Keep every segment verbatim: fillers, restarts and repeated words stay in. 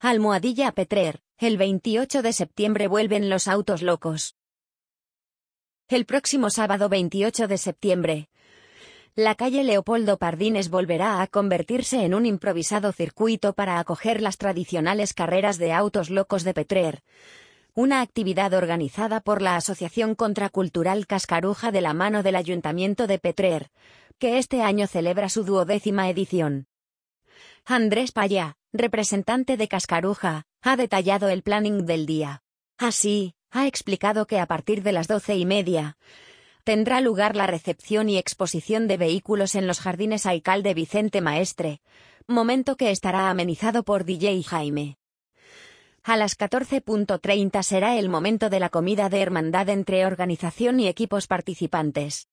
Almohadilla Petrer, el veintiocho de septiembre vuelven los autos locos. El próximo sábado veintiocho de septiembre, la calle Leopoldo Pardines volverá a convertirse en un improvisado circuito para acoger las tradicionales carreras de autos locos de Petrer, una actividad organizada por la Asociación Contracultural Cascaruja de la mano del Ayuntamiento de Petrer, que este año celebra su duodécima edición. Andrés Payá, representante de Cascaruja, ha detallado el planning del día. Así, ha explicado que a partir de las doce y media tendrá lugar la recepción y exposición de vehículos en los jardines Alcalde Vicente Maestre, momento que estará amenizado por D J Jaime. A las catorce treinta será el momento de la comida de hermandad entre organización y equipos participantes.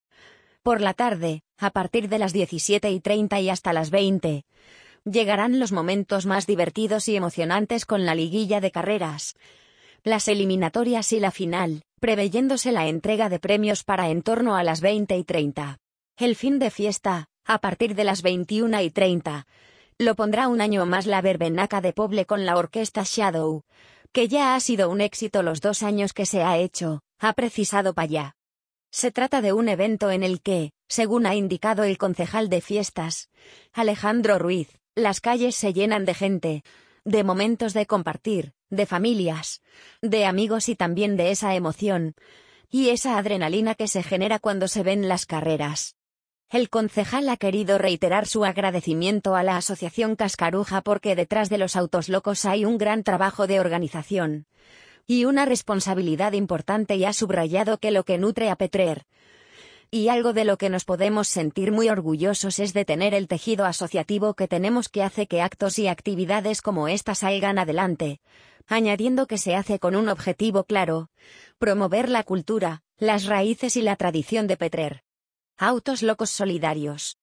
Por la tarde, a partir de las diecisiete y treinta y hasta las veinte, llegarán los momentos más divertidos y emocionantes con la liguilla de carreras, las eliminatorias y la final, preveyéndose la entrega de premios para en torno a las veinte y treinta. El fin de fiesta, a partir de las veintiuna y treinta, lo pondrá un año más la Verbenaca de Poble con la orquesta Shadow, que ya ha sido un éxito los dos años que se ha hecho, ha precisado Payá. Se trata de un evento en el que, según ha indicado el concejal de fiestas, Alejandro Ruiz, las calles se llenan de gente, de momentos de compartir, de familias, de amigos y también de esa emoción y esa adrenalina que se genera cuando se ven las carreras. El concejal ha querido reiterar su agradecimiento a la Asociación Cascaruja porque detrás de los autos locos hay un gran trabajo de organización y una responsabilidad importante, y ha subrayado que lo que nutre a Petrer y algo de lo que nos podemos sentir muy orgullosos es de tener el tejido asociativo que tenemos, que hace que actos y actividades como esta salgan adelante, añadiendo que se hace con un objetivo claro: promover la cultura, las raíces y la tradición de Petrer. Autos Locos Solidarios.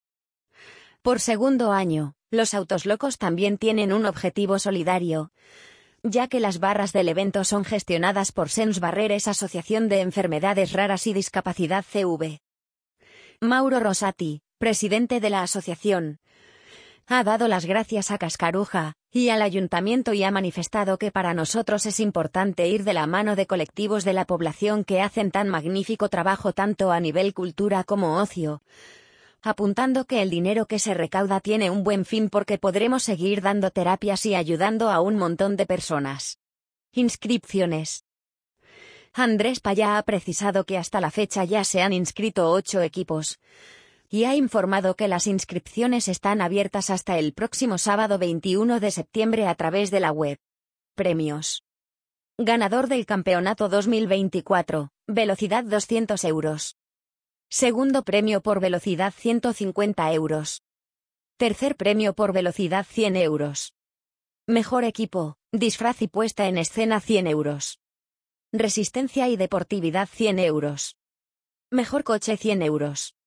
Por segundo año, los Autos Locos también tienen un objetivo solidario, ya que las barras del evento son gestionadas por Sens Barreres, Asociación de Enfermedades Raras y Discapacidad C V. Mauro Rosati, presidente de la asociación, ha dado las gracias a Cascaruja y al ayuntamiento y ha manifestado que para nosotros es importante ir de la mano de colectivos de la población que hacen tan magnífico trabajo tanto a nivel cultura como ocio, apuntando que el dinero que se recauda tiene un buen fin porque podremos seguir dando terapias y ayudando a un montón de personas. Inscripciones. Andrés Payá ha precisado que hasta la fecha ya se han inscrito ocho equipos y ha informado que las inscripciones están abiertas hasta el próximo sábado veintiuno de septiembre a través de la web. Premios. Ganador del campeonato dos mil veinticuatro, velocidad doscientos euros. Segundo premio por velocidad ciento cincuenta euros. Tercer premio por velocidad cien euros. Mejor equipo, disfraz y puesta en escena cien euros. Resistencia y deportividad cien euros. Mejor coche cien euros.